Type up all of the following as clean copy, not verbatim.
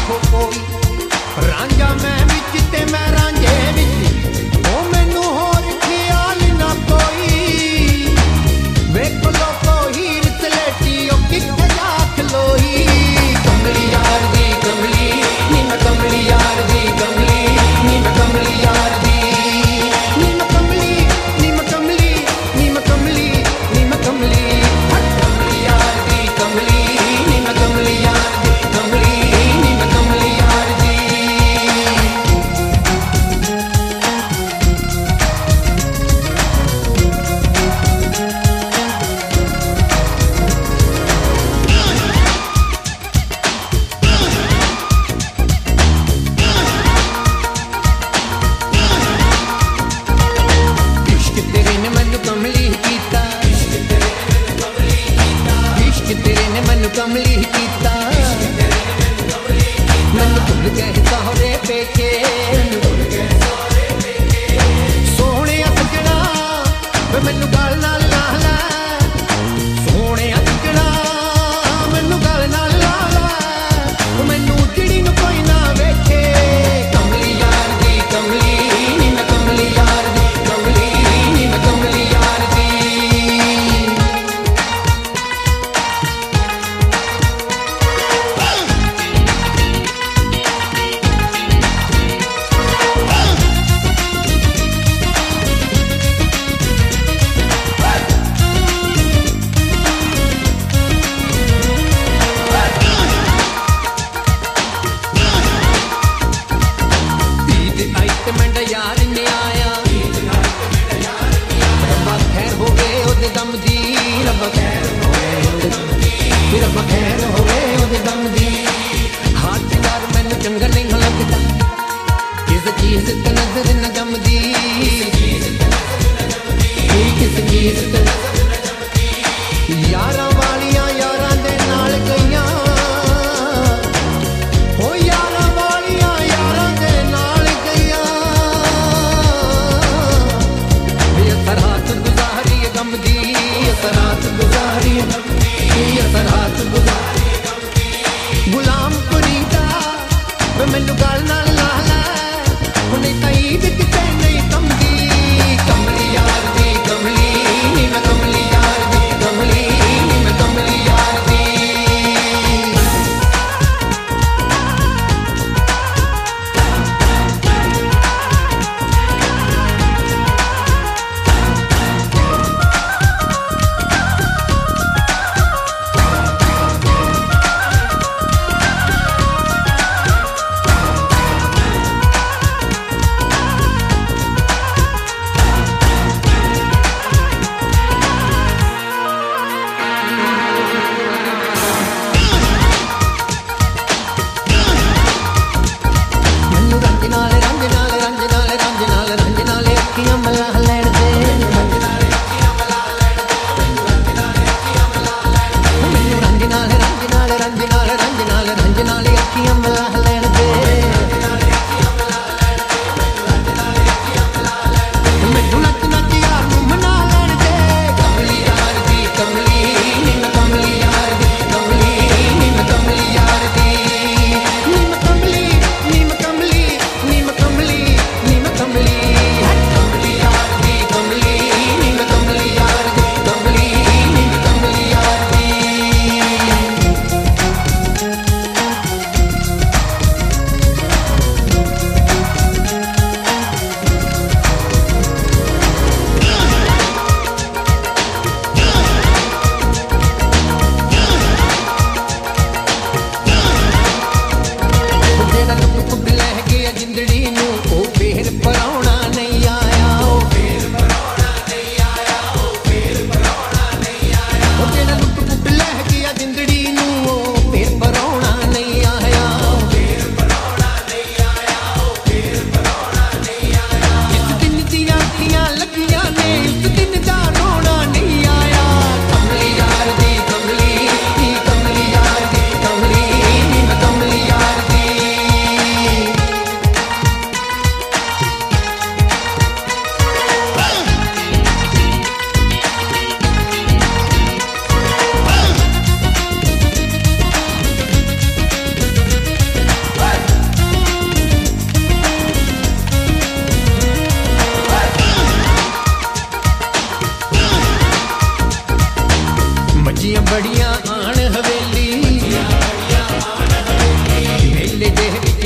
देखो कोई रांझा मैं विच ते मैं रांझे विच ओ मैनू होर ख्याल ना कोई वेख लोको हीर सलेटी ओ किथे जा खलोई कमली यार दी कमली नी मैं कमली यार दी कमली नी मैं कमली यार दी नी मैं कमली नी मैं कमली नी मैं कमली नी मैं कमली कमली यार दी कमली नी मैं कमली यार दी कमली नी मैं कमली यार दी इश्क तेरे ने मैनू कमली कीता इश्क तेरे ने मैनू कमली कीता मैनू भुल गए सारे पेके सोहणे सजना वे मैनू गल नाल ला लै सोहणे सजना मैनू गल नाल ला लै मैनू चिड़ी नू कोई ना वेखे कमली यार दी कमली नी मैं कमली यार दी कमली नी मैं कमली यार दी ईद आई ते मंडा यार ने आया रब्बा खैर हो गए ओदे दम दी रब्बा खैर हो गए ओदे दम दी रब्बा खैर हो गए ओदे दम दी हाथ यार मैनू चंगा नहीं लगदा किस चीज ते नजर न जमदी किस चीज ते यारां वालियां यारां दे नाल गईयां हो यारां वालियां यारां दे नाल गईयां असरात गुजारी गम दी असरात गुजारी गम दी असरात गुजारी गम दी गुलाम फरीदा वे मैनू गल नाल ला लै हुण तां ईद किते नहीं कमदी कमली यार दी कमली नी मैं कमली यार दी कमली नी मैं कमली यार दी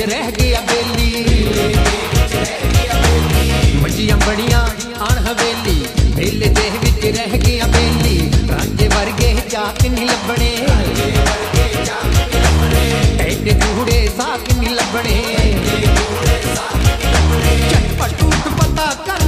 रह गया बेली मंजियां बड़ियां आन हवेली मेले दे विच रह गया बेली रांझे वर्गे चाक नहीं लभणे एडे कूड़े साक नहीं लभणे झटपट पता कर